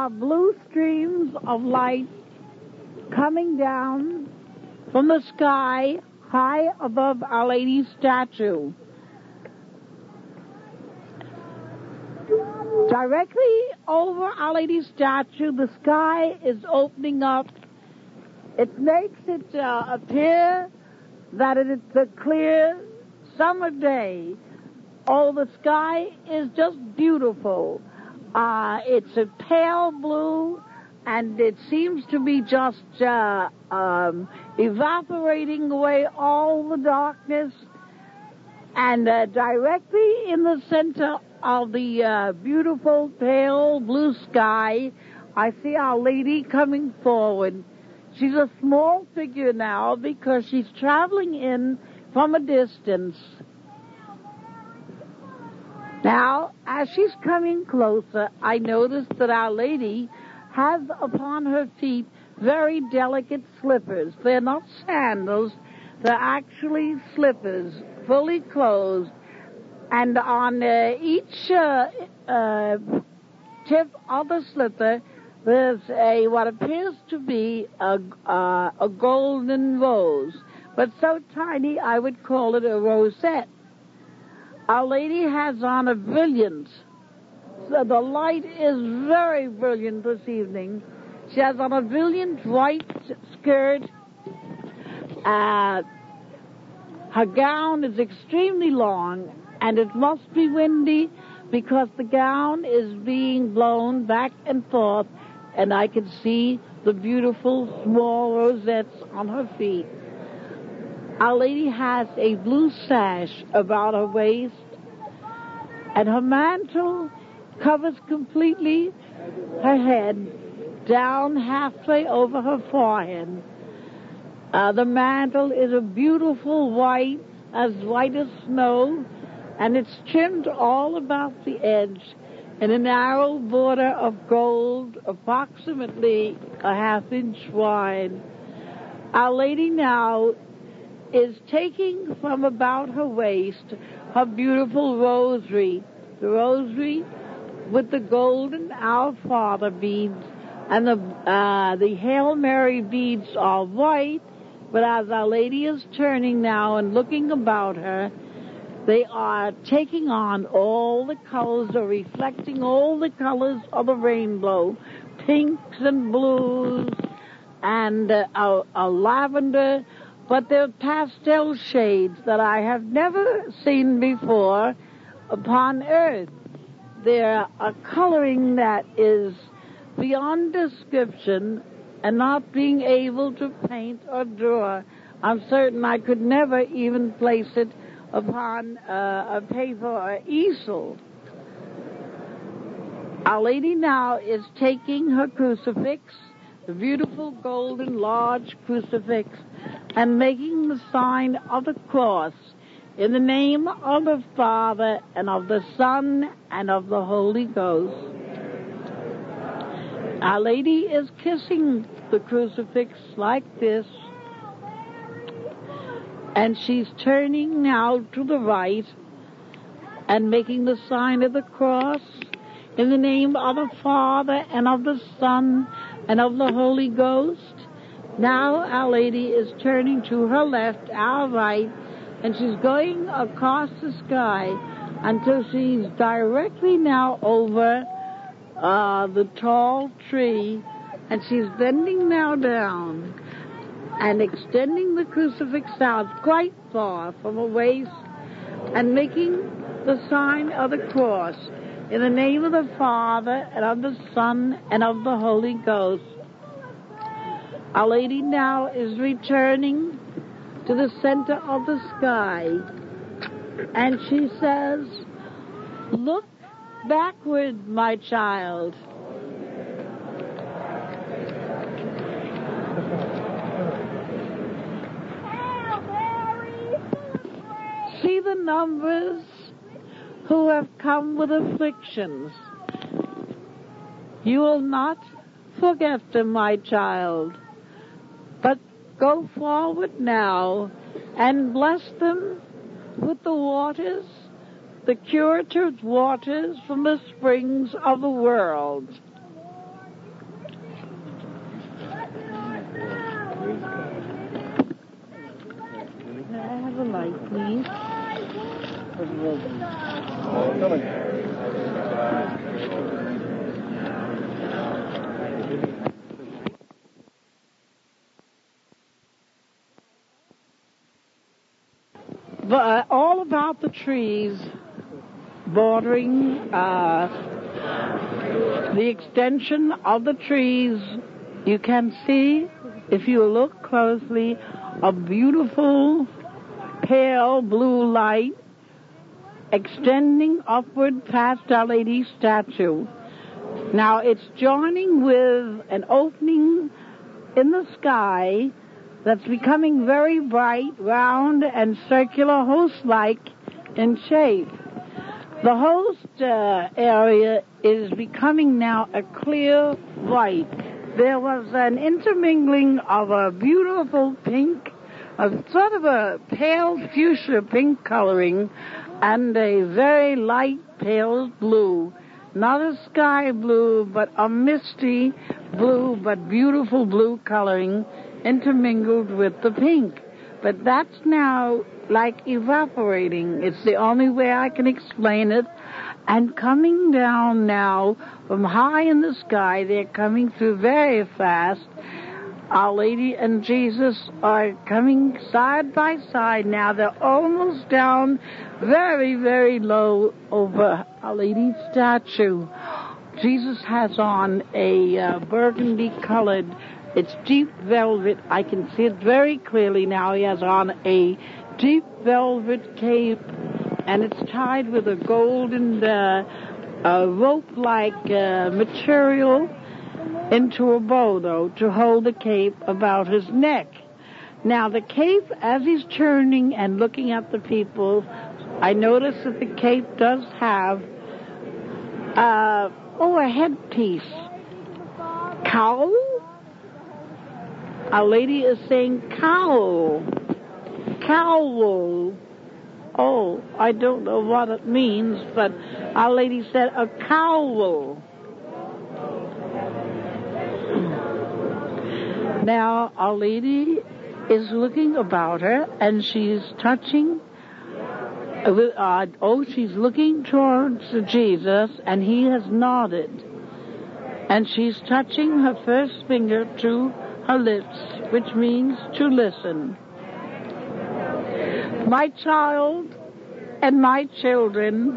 are blue streams of light coming down from the sky high above Our Lady's statue. Directly over Our Lady's statue, the sky is opening up. It makes it appear that it's a clear summer day. Oh, the sky is just beautiful. It's a pale blue, and it seems to be just evaporating away all the darkness. And directly in the center of the beautiful pale blue sky, I see Our Lady coming forward. She's a small figure now because she's traveling in from a distance. Now, as she's coming closer, I notice that Our Lady has upon her feet very delicate slippers. They're not sandals, they're actually slippers, fully closed. And on each tip of the slipper, there's what appears to be a golden rose, but so tiny I would call it a rosette. Our Lady has on a brilliant, so the light is very brilliant this evening. She has on a brilliant white skirt. Her gown is extremely long, and it must be windy because the gown is being blown back and forth, and I can see the beautiful small rosettes on her feet. Our Lady has a blue sash about her waist, and her mantle covers completely her head down halfway over her forehead. The mantle is a beautiful white, as white as snow, and it's trimmed all about the edge in a narrow border of gold, approximately a half-inch wide. Our Lady now is taking from about her waist her beautiful rosary, the rosary with the golden Our Father beads, and the Hail Mary beads are white, but as Our Lady is turning now and looking about her, they are taking on all the colors, or reflecting all the colors of the rainbow, pinks and blues and a lavender, but they're pastel shades that I have never seen before upon earth. They're a coloring that is beyond description, and not being able to paint or draw. I'm certain I could never even place it upon a paper or easel. Our Lady now is taking her crucifix, the beautiful golden large crucifix, and making the sign of the cross in the name of the Father and of the Son and of the Holy Ghost. Our Lady is kissing the crucifix like this, and she's turning now to the right and making the sign of the cross in the name of the Father and of the Son and of the Holy Ghost. Now Our Lady is turning to her left, our right, and she's going across the sky until she's directly now over the tall tree, and she's bending now down and extending the crucifix out quite far from her waist and making the sign of the cross in the name of the Father and of the Son and of the Holy Ghost. Our Lady now is returning to the center of the sky, and she says, "Look backward, my child." See the numbers who have come with afflictions. You will not forget them, my child, but go forward now and bless them with the waters, the curative waters from the springs of the world. May I have a light, please? But all about the trees bordering the extension of the trees, you can see, if you look closely, a beautiful pale blue light extending upward past Our Lady's statue. Now it's joining with an opening in the sky that's becoming very bright, round, and circular, host-like in shape. The host area is becoming now a clear white. There was an intermingling of a beautiful pink, a sort of a pale fuchsia pink coloring, and a very light pale blue. Not a sky blue, but a misty blue, but beautiful blue coloring intermingled with the pink. But that's now like evaporating. It's the only way I can explain it. And coming down now from high in the sky, they're coming through very fast. Our Lady and Jesus are coming side by side now. They're almost down very, very low over Our Lady's statue. Jesus has on a burgundy-colored, it's deep velvet. I can see it very clearly now. He has on a deep velvet cape, and it's tied with a golden rope-like material into a bow, though, to hold the cape about his neck. Now, the cape, as he's turning and looking at the people, I notice that the cape does have a headpiece. Cowl? Our Lady is saying cowl. Cowl. Oh, I don't know what it means, but Our Lady said a cowl. Now, Our Lady is looking about her, and she's touching, she's looking towards Jesus, and he has nodded. And she's touching her first finger to her lips, which means to listen. My child and my children,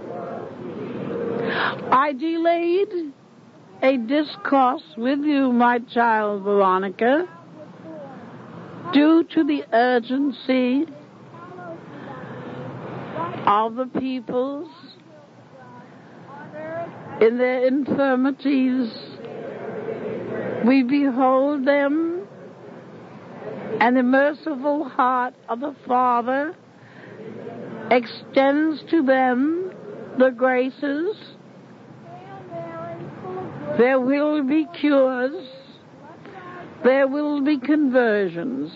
I delayed a discourse with you, my child Veronica, due to the urgency of the peoples in their infirmities. We behold them, and the merciful heart of the Father extends to them the graces. There will be cures. There will be conversions.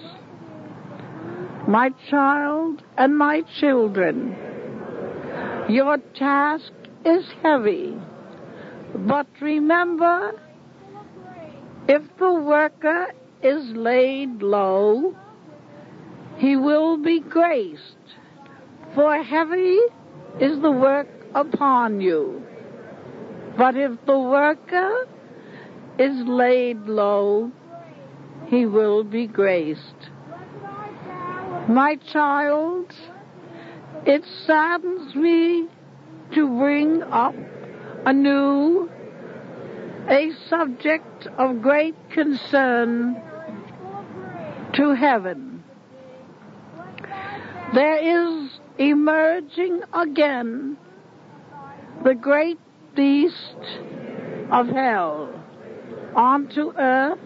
My child and my children, your task is heavy. But remember, if the worker is laid low, he will be graced. For heavy is the work upon you. But if the worker is laid low, he will be graced. My child, it saddens me to bring up anew a subject of great concern to heaven. There is emerging again the great beast of hell onto earth.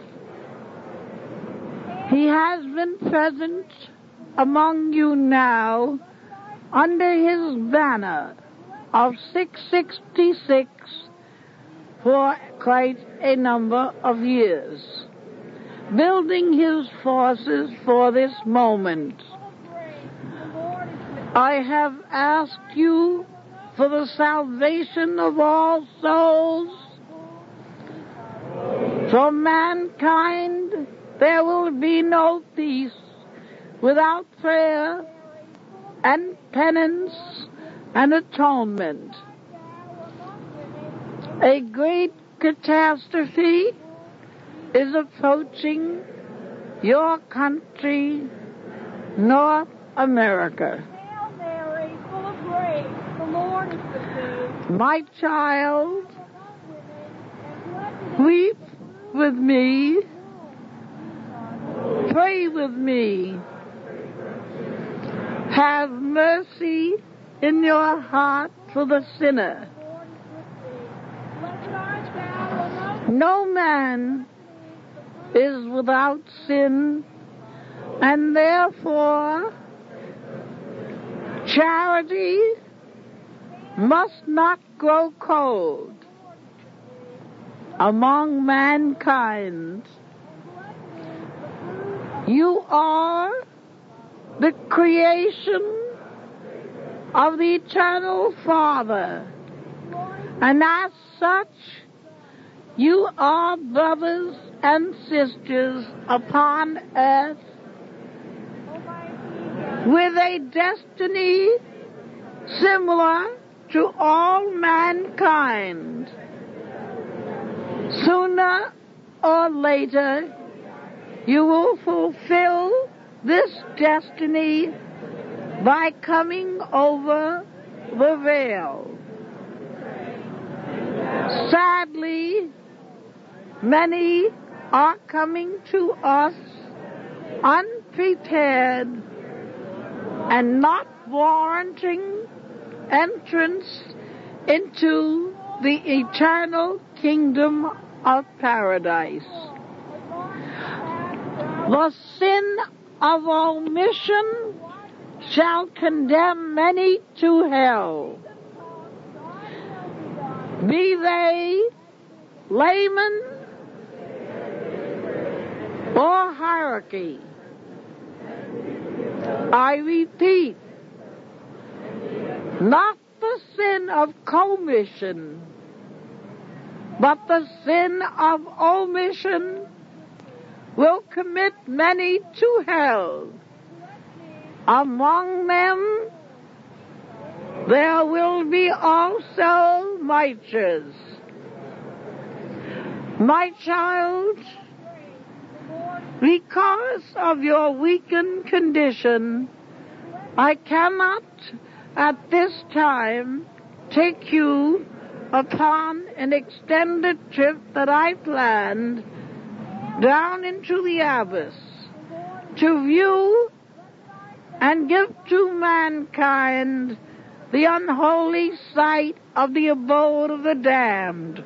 He has been present among you now under his banner of 666 for quite a number of years, building his forces for this moment. I have asked you for the salvation of all souls. For mankind, there will be no peace without prayer and penance and atonement. A great catastrophe is approaching your country, North America. Hail Mary, full of grace, the Lord is with thee. My child, weep with me, pray with me, have mercy in your heart for the sinner. No man is without sin, and therefore charity must not grow cold among mankind. You are the creation of the Eternal Father, and as such, you are brothers and sisters upon earth with a destiny similar to all mankind. Sooner or later, you will fulfill this destiny by coming over the veil. Sadly, many are coming to us unprepared and not warranting entrance into the eternal kingdom of paradise. The sin of omission shall condemn many to hell, be they laymen or hierarchy. I repeat, not the sin of commission, but the sin of omission will commit many to hell. Among them, there will be also miters. My child, because of your weakened condition, I cannot at this time take you upon an extended trip that I planned down into the abyss to view and give to mankind the unholy sight of the abode of the damned.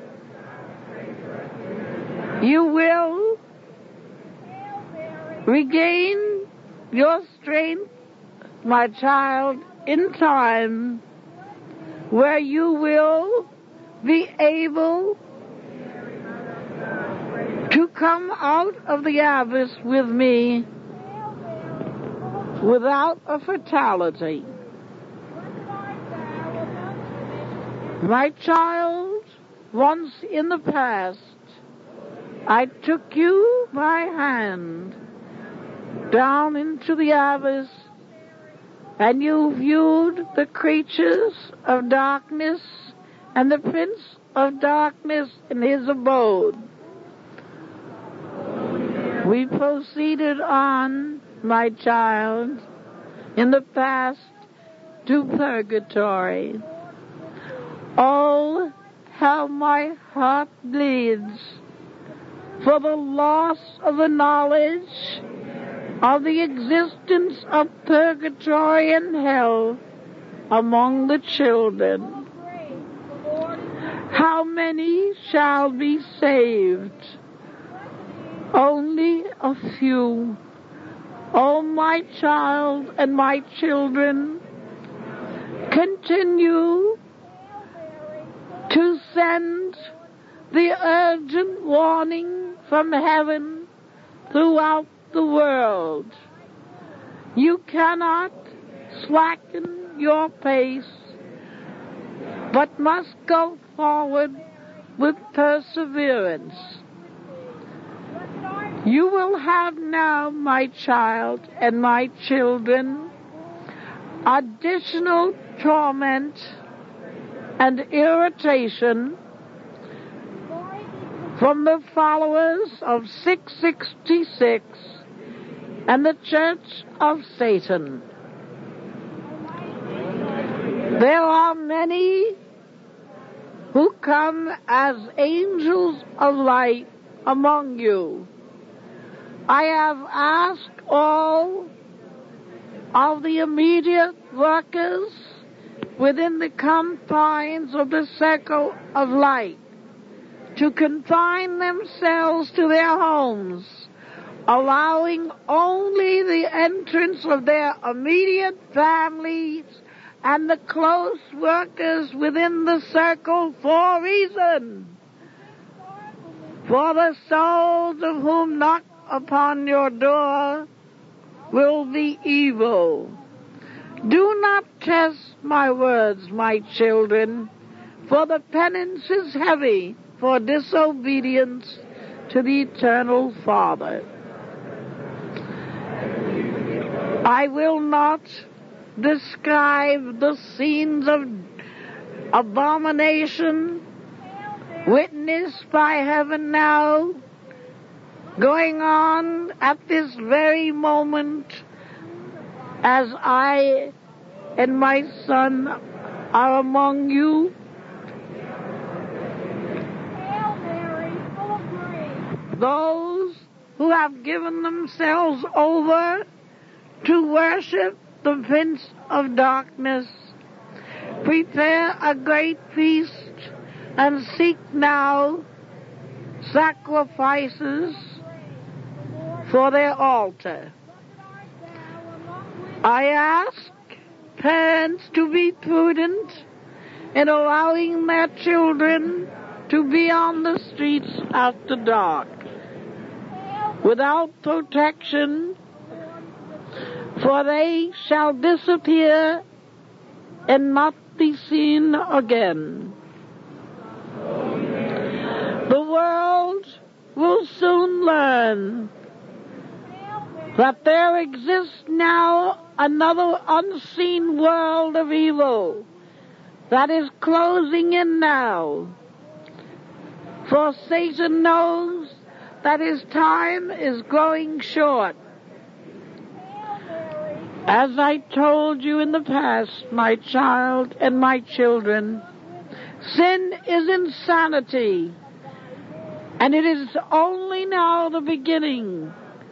You will regain your strength, my child, in time where you will be able to come out of the abyss with me without a fatality. My child, once in the past, I took you by hand down into the abyss, and you viewed the creatures of darkness and the prince of darkness in his abode. We proceeded on, my child, in the past to purgatory. Oh, how my heart bleeds for the loss of the knowledge of the existence of purgatory and hell among the children. How many shall be saved? Only a few. Oh, my child and my children, continue to send the urgent warning from heaven throughout the world. You cannot slacken your pace, but must go forward with perseverance. You will have now, my child and my children, additional torment and irritation from the followers of 666 and the Church of Satan. There are many who come as angels of light among you. I have asked all of the immediate workers within the confines of the circle of light to confine themselves to their homes, allowing only the entrance of their immediate families and the close workers within the circle for a reason. For the souls of whom knock upon your door will be evil. Do not test my words, my children, for the penance is heavy for disobedience to the eternal Father. I will not describe the scenes of abomination witnessed by heaven now, going on at this very moment as I and my son are among you. Those who have given themselves over to worship the Prince of Darkness prepare a great feast and seek now sacrifices for their altar. I ask parents to be prudent in allowing their children to be on the streets after dark without protection, for they shall disappear and not be seen again. The world will soon learn that there exists now another unseen world of evil that is closing in now. For Satan knows that his time is growing short. As I told you in the past, my child and my children, sin is insanity, and it is only now the beginning.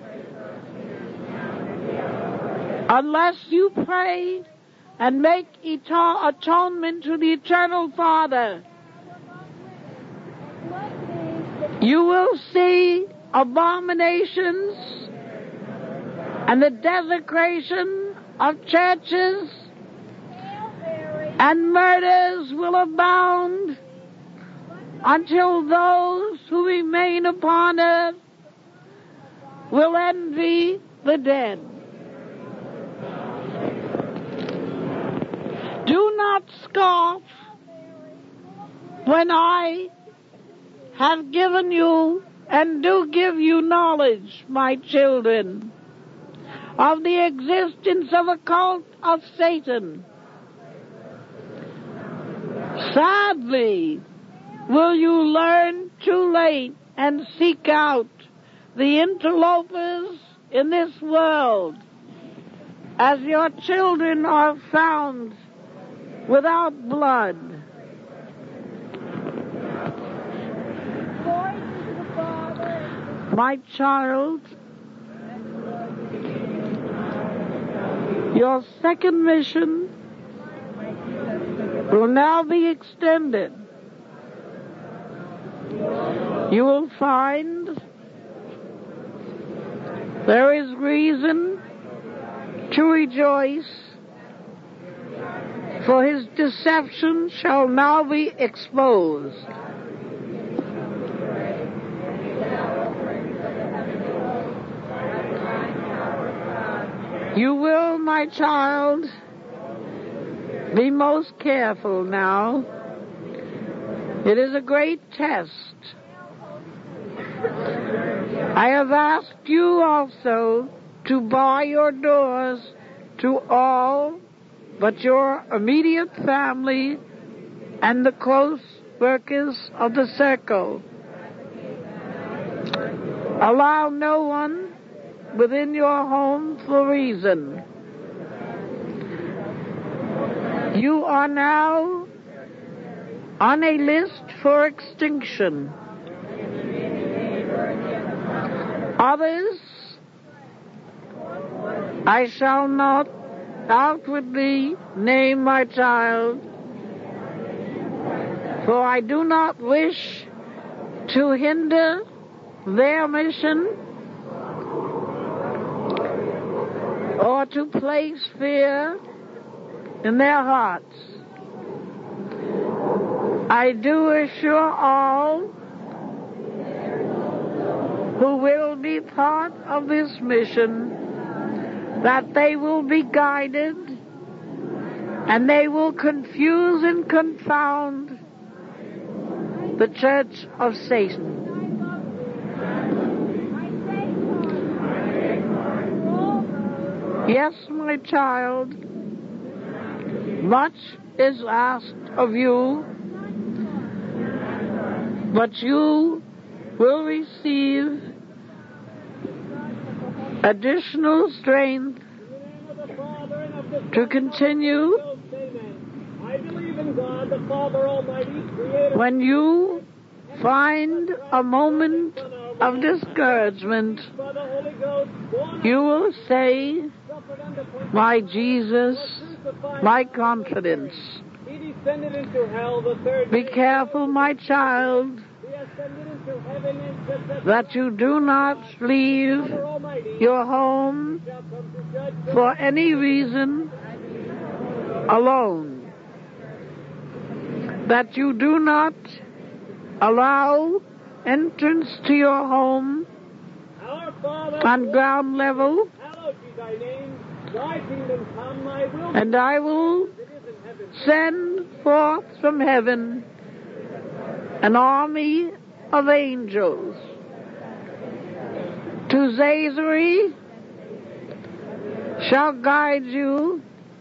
Unless you pray and make atonement to the Eternal Father, you will see abominations and the desecration of churches, and murders will abound until those who remain upon earth will envy the dead. Do not scoff when I have given you and do give you knowledge, my children, of the existence of a cult of Satan. Sadly, will you learn too late and seek out the interlopers in this world, as your children are found without blood. My child, your second mission will now be extended. You will find there is reason to rejoice, for his deception shall now be exposed. You will, my child, be most careful now. It is a great test. I have asked you also to bar your doors to all but your immediate family and the close workers of the circle. Allow no one within your home for reason. You are now on a list for extinction. Others I shall not outwardly name, my child, for I do not wish to hinder their mission or to place fear in their hearts. I do assure all who will be part of this mission that they will be guided and they will confuse and confound the church of Satan. Yes, my child, much is asked of you, but you will receive additional strength to continue when you find a moment of discouragement. You will say, my Jesus, my confidence. Be careful, my child, that you do not leave your home for any reason alone. That you do not allow entrance to your home on ground level, and I will send forth from heaven an army of angels to Zazuri shall guide you,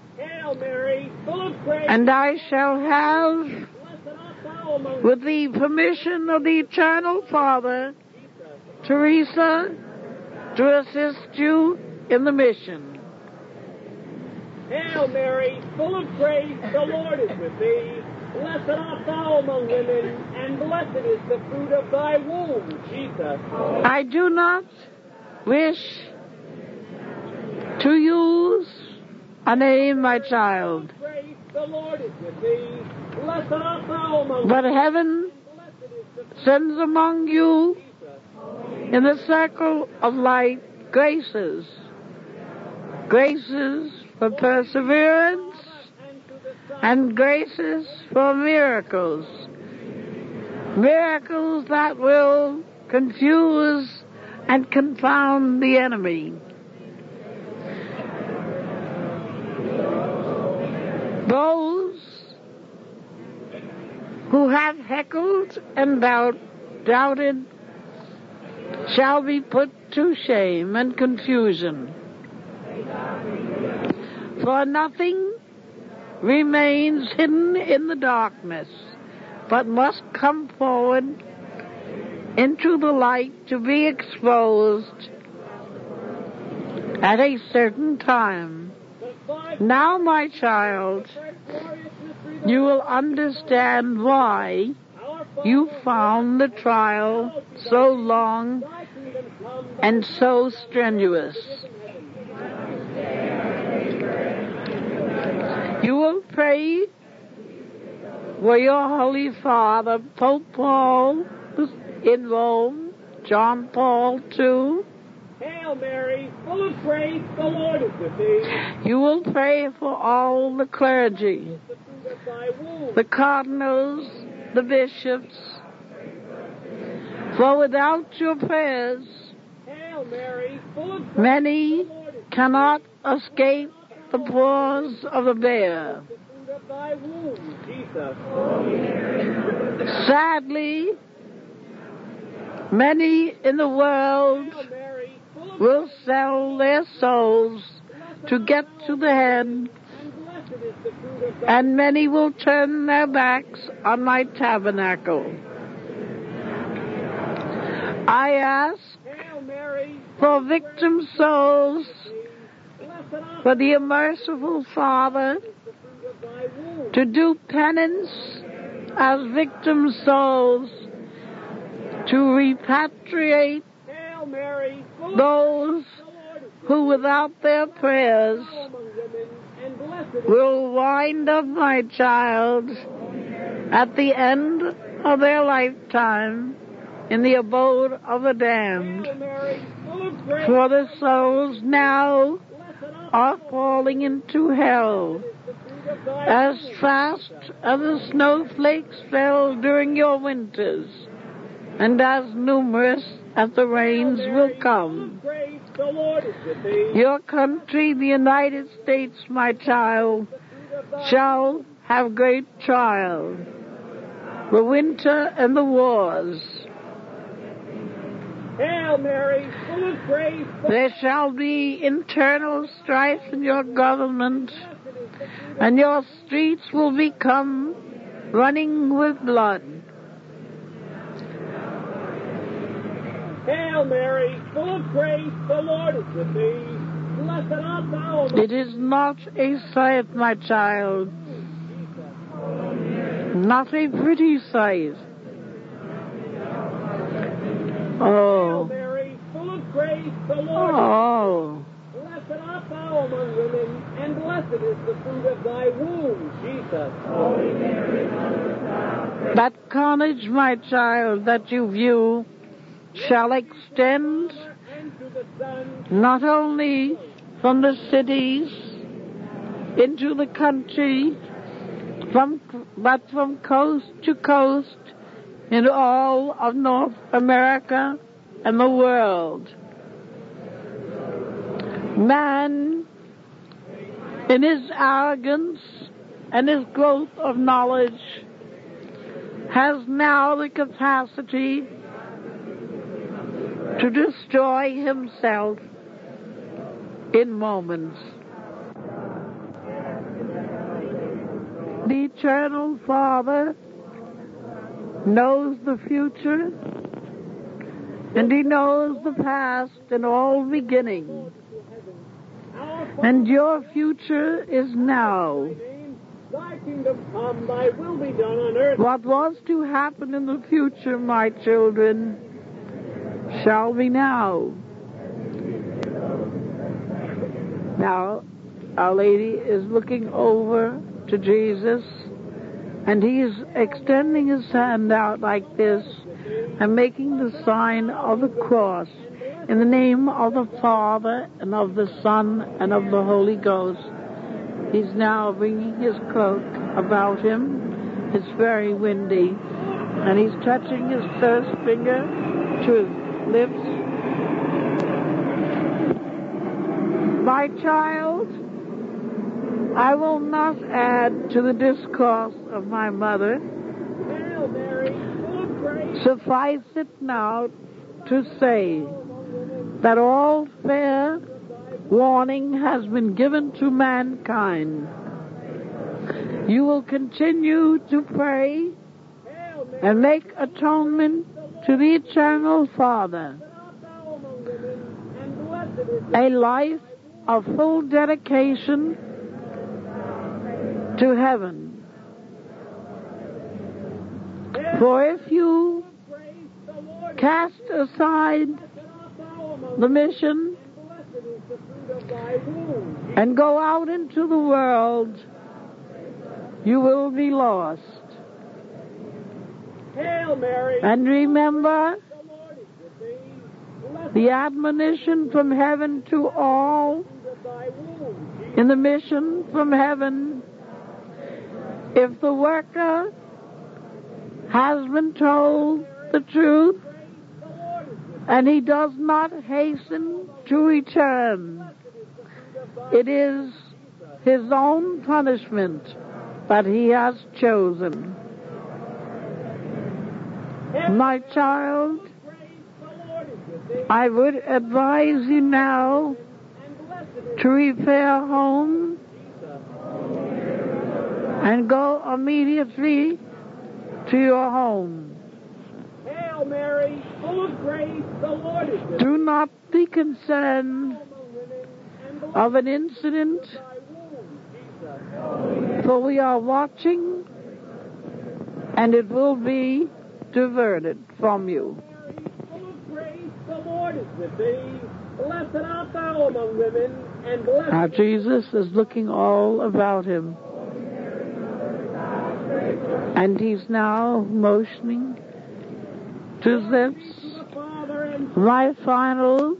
and I shall have, with the permission of the Eternal Father, Teresa, to assist you in the mission. Hail Mary, full of grace, the Lord is with thee. Blessed art thou among women, and blessed is the fruit of thy womb, Jesus. I do not wish to use a name, my child. Grace, the Lord is with thee. Blessed art thou among But heaven sends among you in the circle of light graces. Graces for perseverance and graces for miracles. Miracles that will confuse and confound the enemy. Those who have heckled and doubted shall be put to shame and confusion. For nothing remains hidden in the darkness, but must come forward into the light to be exposed at a certain time. Now, my child, you will understand why you found the trial so long and so strenuous. You will pray for your Holy Father, Pope Paul in Rome, John Paul II. Hail Mary, full of grace, the Lord is with thee. You will pray for all the clergy, the cardinals, the bishops. For without your prayers, Hail Mary, full of grace, many cannot escape the paws of the bear. Sadly, Many in the world Hail Mary, full of will sell their souls to get to the head, and blessed is the fruit of thy and many will turn their backs on my tabernacle. I ask Hail Mary, for victim souls, blessed art for the merciful Father, the fruit of thy womb. to do penance as victim souls, to repatriate Hail Mary, full of those the Lord is who without their prayers thou among women, and blessed is will wind up, my child, at the end of their lifetime in the abode of the damned. Hail Mary, full of grace, For the souls now blessed art are falling into hell the fruit of thy as fast as the snowflakes fell during your winters, and as numerous as the rains will come. grace, the Lord is with thee. Your country, the United States, my child, shall have great trial, the winter and the wars. Hail Mary, full of grace, There shall be internal strife in your government, and your streets will become running with blood. Hail Mary, full of grace, the Lord is with thee. Blessed art thou among It is not a sight, my child, not a pretty sight. Hail Oh, Mary, full of grace, the Lord oh, blessed art thou among women, and blessed is the fruit of thy womb, Jesus. that carnage, my child, that you view shall extend And to the Son, not only from the cities into the country, but from coast to coast in all of North America and the world. Man, in his arrogance and his growth of knowledge, has now the capacity to destroy himself in moments. The Eternal Father knows the future, and He knows the past and all beginning. And your future is now. thy kingdom come, thy will be done on earth. What was to happen in the future, my children, shall be now. Now, Our Lady is looking over to Jesus, and He's extending His hand out like this and making the sign of the cross in the name of the Father and of the Son and of the Holy Ghost. He's now bringing his cloak about him. It's very windy, and he's touching his first finger to his lips. My child, I will not add to the discourse of my mother. Hail Mary, full of grace, Suffice it now to say that all fair warning has been given to mankind. You will continue to pray hail Mary, and make atonement to the Eternal Father. art thou among women, and blessed is A life of full dedication to heaven. Hail For if you grace, the Lord cast aside art thou among the mission blessed is the fruit of thy womb. and go out into the world, you will be lost. Hail Mary, And remember the Lord is with thee. Blessed the admonition from heaven to all is the fruit of thy womb. in the mission from heaven. If the worker has been told the truth and he does not hasten to return, it is his own punishment that he has chosen. My child, I would advise you now to repair home and go immediately to your home. Hail Mary, full of grace, the Lord is with Do not be concerned of an incident, for we are watching, and it will be diverted from you. full of grace, the Lord is with thee. Blessed art thou among women, and blessed Now Jesus is looking all about him, and he's now motioning to his lips. the Father and My final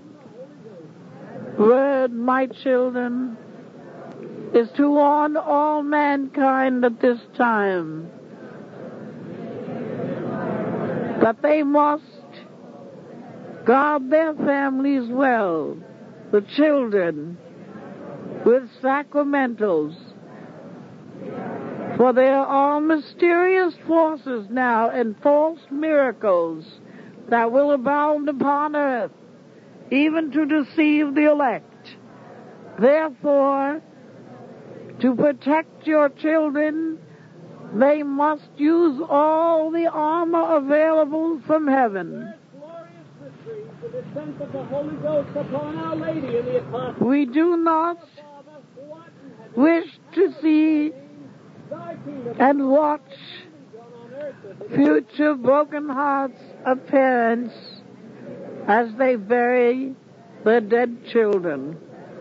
word, my children, is to warn all mankind at this time that they must guard their families well, the children, with sacramentals. For there are mysterious forces now and false miracles that will abound upon earth, even to deceive the elect. Therefore, to protect your children, they must use all the armor available from heaven. glorious mystery, the descent of the Holy Ghost upon Our Lady and the Apostles. We do not Father, what in heaven, wish to see thy kingdom and watch done on earth as it future broken hearts of parents as they bury their dead children.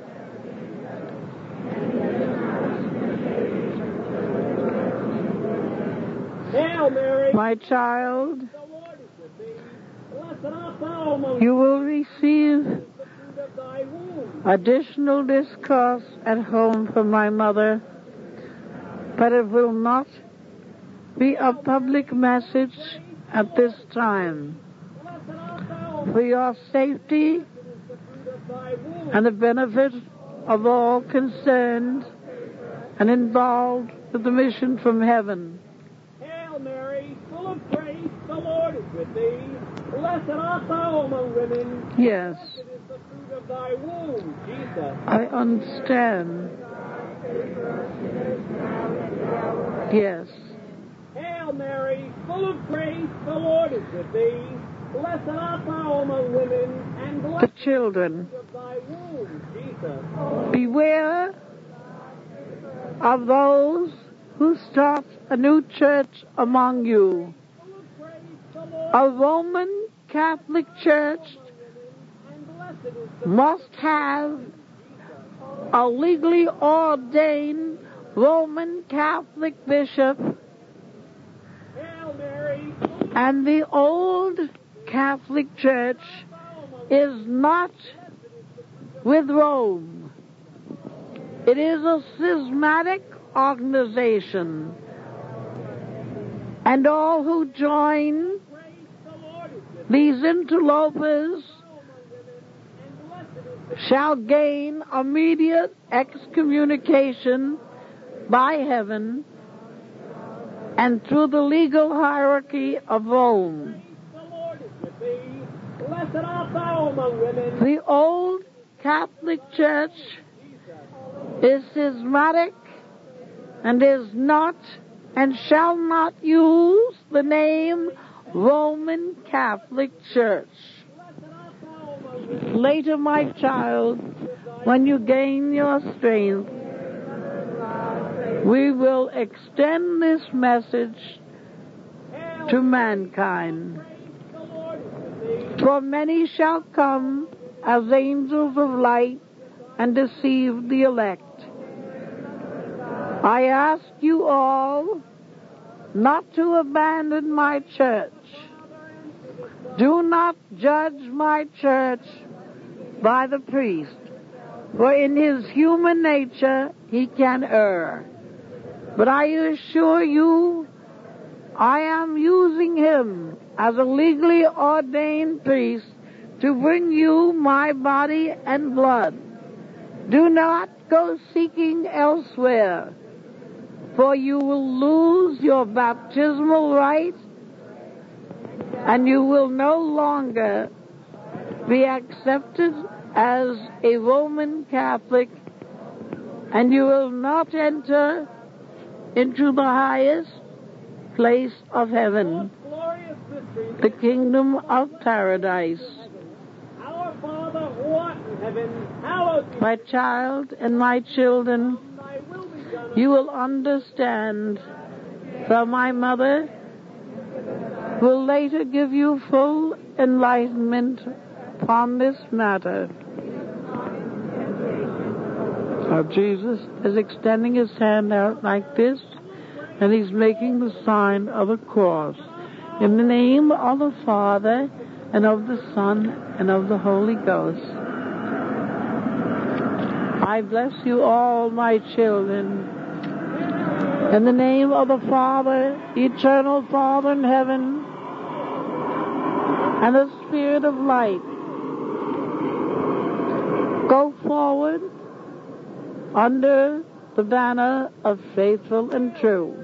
Hail Mary, My child, the Lord is with thee. Blessed art thou among you will receive the fruit of thy womb. additional discourse at home from my mother, but it will not be a public message at this time. Blessed art thou For your safety the fruit of thy womb. and the benefit of all concerned and involved with the mission from heaven. Hail Mary, full of grace, the Lord is with thee. Blessed art thou among women. Yes, Blessed is the fruit of thy womb, Jesus. I understand. Yes. Hail Mary, full of grace, the Lord is with thee. Blessed art thou among women, and The blessed children, is thy womb, Jesus. beware of those who start a new church among you. Full of grace, the Lord A Roman Catholic church and blessed is the must have a legally ordained Roman Catholic bishop, Hail Mary, full and the old Catholic Church is not with Rome. It is a schismatic organization, and all who join grace, the Lord is with these interlopers and blessed is shall gain immediate excommunication by heaven and through the legal hierarchy of Rome. the Lord is with thee. Blessed art thou among women. The old Catholic Church is schismatic and is not and shall not use the name Roman Catholic Church. Later, my child, when you gain your strength, we will extend this message to mankind. For many shall come as angels of light and deceive the elect. I ask you all not to abandon my church. Do not judge my church by the priest, for in his human nature he can err. But I assure you, I am using him as a legally ordained priest to bring you my body and blood. Do not go seeking elsewhere, for you will lose your baptismal right, and you will no longer be accepted as a Roman Catholic, and you will not enter into the highest place of heaven, the kingdom of paradise. Our Father who art in heaven, hallowed be My child and my children, thy will be done. you will understand, for my mother will later give you full enlightenment upon this matter. Now Jesus is extending his hand out like this, and he's making the sign of a cross. In the name of the Father, and of the Son, and of the Holy Ghost. I bless you all, my children. In the name of the Father, eternal Father in heaven, and the Spirit of light, go forward under the banner of faithful and true.